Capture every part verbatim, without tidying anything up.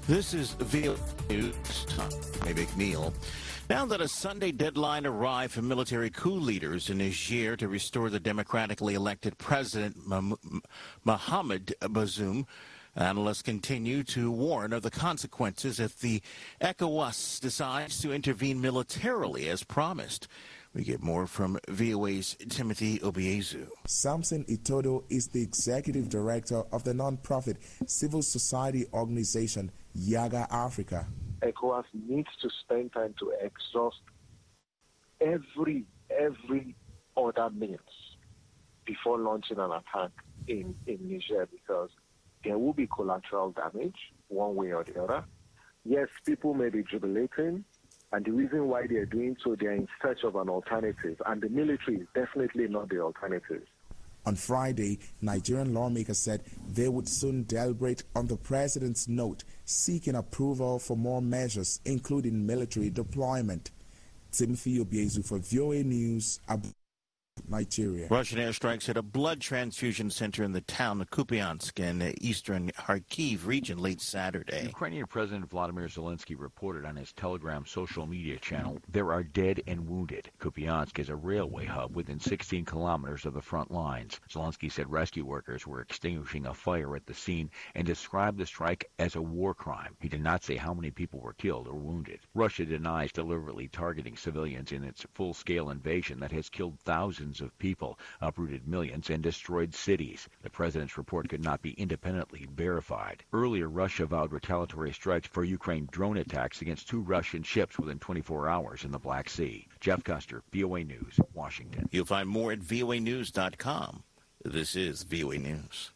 This is V O A News. I'm McNeil. Now that a Sunday deadline arrived for military coup leaders in Niger to restore the democratically elected president Mohamed Bazoum, analysts continue to warn of the consequences if the ECOWAS decides to intervene militarily as promised. We get more from V O A's Timothy Obiezu. Samson Itodo is the executive director of the non-profit civil society organization Yaga Africa. ECOWAS needs to spend time to exhaust every every other means before launching an attack in, in Niger, because there will be collateral damage one way or the other. Yes, people may be jubilating, and the reason why they are doing so, they are in search of an alternative, and the military is definitely not the alternative. On Friday, Nigerian lawmakers said they would soon deliberate on the president's note seeking approval for more measures, including military deployment. Timothy Obiezu for V O A News, Abuja, Nigeria. Russian airstrikes hit a blood transfusion center in the town of Kupiansk in the eastern Kharkiv region late Saturday. Ukrainian President Vladimir Zelensky reported on his Telegram social media channel, "There are dead and wounded." Kupiansk is a railway hub within sixteen kilometers of the front lines. Zelensky said rescue workers were extinguishing a fire at the scene and described the strike as a war crime. He did not say how many people were killed or wounded. Russia denies deliberately targeting civilians in its full-scale invasion that has killed thousands of people, uprooted millions, and destroyed cities. The president's report could not be independently verified. Earlier, Russia vowed retaliatory strikes for Ukraine drone attacks against two Russian ships within twenty-four hours in the Black Sea. Jeff Custer, V O A News, Washington. You'll find more at V O A news dot com. This is V O A News.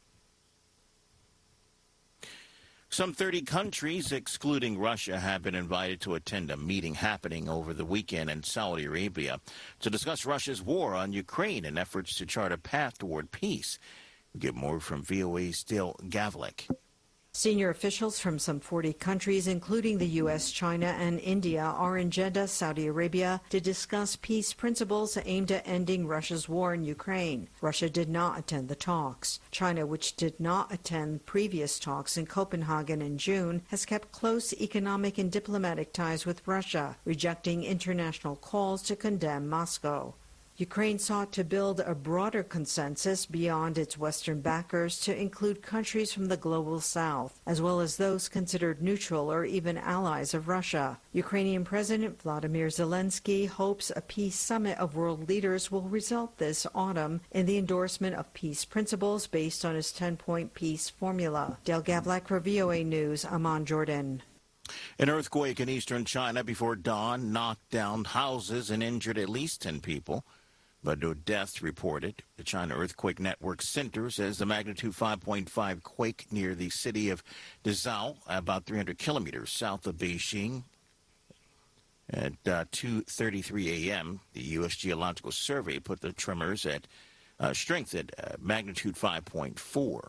Some thirty countries, excluding Russia, have been invited to attend a meeting happening over the weekend in Saudi Arabia to discuss Russia's war on Ukraine and efforts to chart a path toward peace. We get more from V O A's Dale Gavlik. Senior officials from some forty countries, including the U S, China, and India, are in Jeddah, Saudi Arabia, to discuss peace principles aimed at ending Russia's war in Ukraine. Russia did not attend the talks. China, which did not attend previous talks in Copenhagen in June, has kept close economic and diplomatic ties with Russia, rejecting international calls to condemn Moscow. Ukraine sought to build a broader consensus beyond its Western backers to include countries from the global south, as well as those considered neutral or even allies of Russia. Ukrainian President Vladimir Zelensky hopes a peace summit of world leaders will result this autumn in the endorsement of peace principles based on his ten-point peace formula. Del Gavlak for V O A News, Amman, Jordan. An earthquake in eastern China before dawn knocked down houses and injured at least ten people, but no deaths reported. The China Earthquake Network Center says the magnitude five point five quake near the city of Dezhou, about three hundred kilometers south of Beijing, at uh, two thirty-three a m The U S Geological Survey put the tremors at uh, strength at uh, magnitude five point four.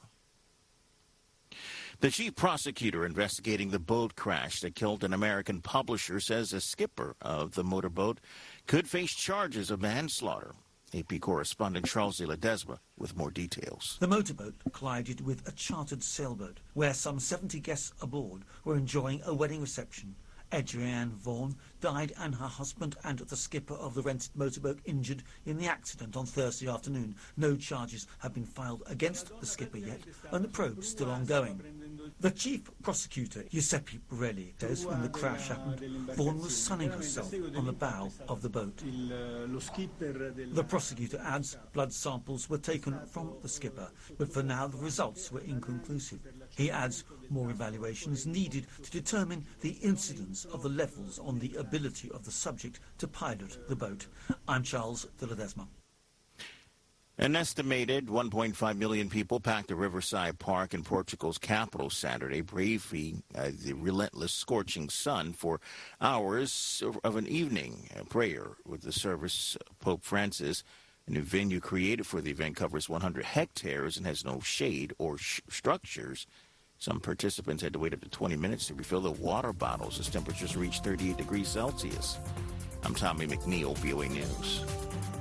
The chief prosecutor investigating the boat crash that killed an American publisher says the skipper of the motorboat could face charges of manslaughter. A P correspondent Charles de Ledesma with more details. The motorboat collided with a chartered sailboat where some seventy guests aboard were enjoying a wedding reception. Adrienne Vaughan died and her husband and the skipper of the rented motorboat injured in the accident on Thursday afternoon. No charges have been filed against the skipper yet, and the probe is still ongoing. The chief prosecutor, Giuseppe Borelli, says when the crash happened, Vaughan was sunning herself on the bow of the boat. The prosecutor adds blood samples were taken from the skipper, but for now the results were inconclusive. He adds more evaluation is needed to determine the incidence of the levels on the ability of the subject to pilot the boat. I'm Charles de Ledesma. An estimated one point five million people packed the Riverside Park in Portugal's capital Saturday, braving uh, the relentless scorching sun for hours of an evening prayer with the service. Pope Francis, a new venue created for the event, covers one hundred hectares and has no shade or sh- structures. Some participants had to wait up to twenty minutes to refill their water bottles as temperatures reached thirty-eight degrees Celsius. I'm Tommy McNeil, V O A News.